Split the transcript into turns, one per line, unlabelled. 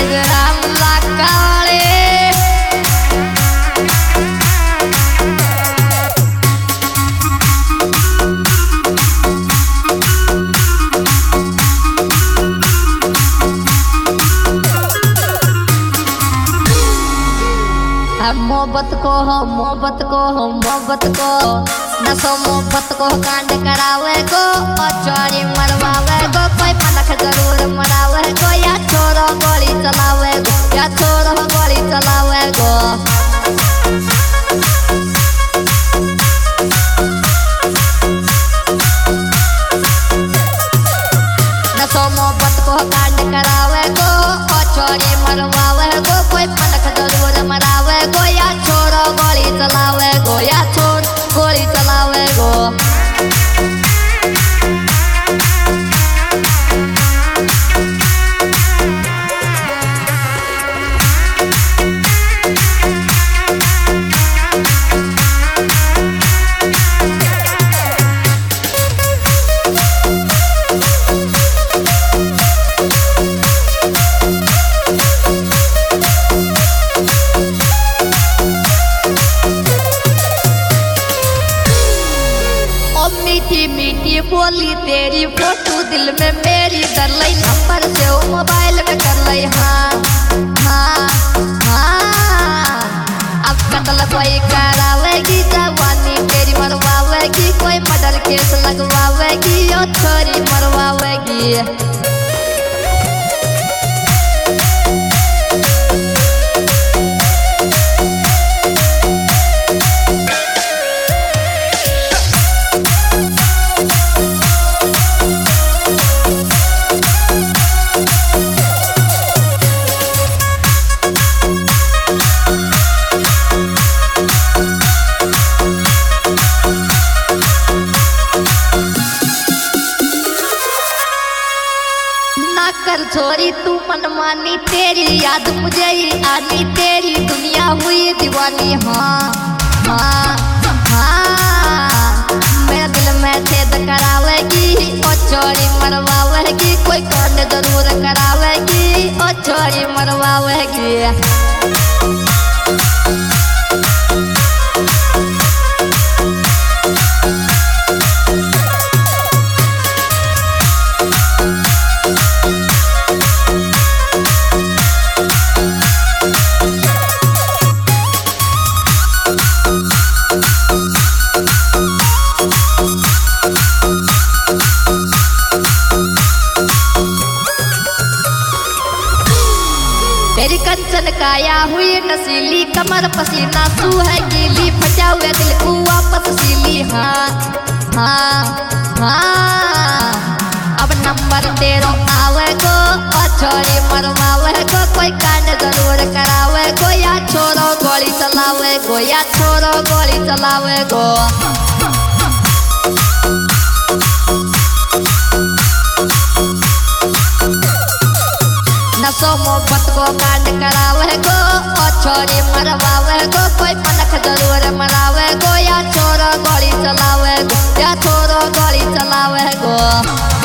Gram लाकाले मोहब्बत को नसो मोहब्बत को कांड करावे गो और चोरी मरवावे गो कोई पलक जरूर मरावे गो या छोरो गोली चलावे गो या छोरो गोली चलावे गो नसो मोहब्बत को कांड करावे गो और चोरी मरवावे गो कोई पलक जरूर मरावे गो या छोरो गोली चलावे गो या छोर गोली चलावे गो मीठी मीठी बोली तेरी फोटो दिल में मेरी कर लई नंबर से वो मोबाइल में कर लई हाँ हाँ हाँ अब कत्ल कोई करावेगी जवानी तेरी मरवावेगी कोई मर्डर केस लगवावेगी और छोरी मरवावेगी कर छोरी तू मनमानी तेरी याद मुझे ही आनी तेरी दुनिया हुई दीवानी हाँ हाँ हाँ मेरा दिल में छेद करावेगी और छोरी मरवावेगी कोई कांड जरूर करावेगी और छोरी मरवावेगी तेरी कंचन काया हुई नसीली कमर पसीना तू है गीली फटा हुए दिल को वापस सीली हाँ हाँ हाँ अब नंबर तेरो आवे गो और छोरी मरवावे गो कोई कांड जरूर करावे गो या छोरो गोली चलावे गो या छोरो गोली चलावे गो नसो मोहब्बत को कांड करावे गो और छोरी मरवावे गो कोई पलक जरूर मरावे गो या छोरो गोली चलावे गो या छोरो गोली चलावे गो।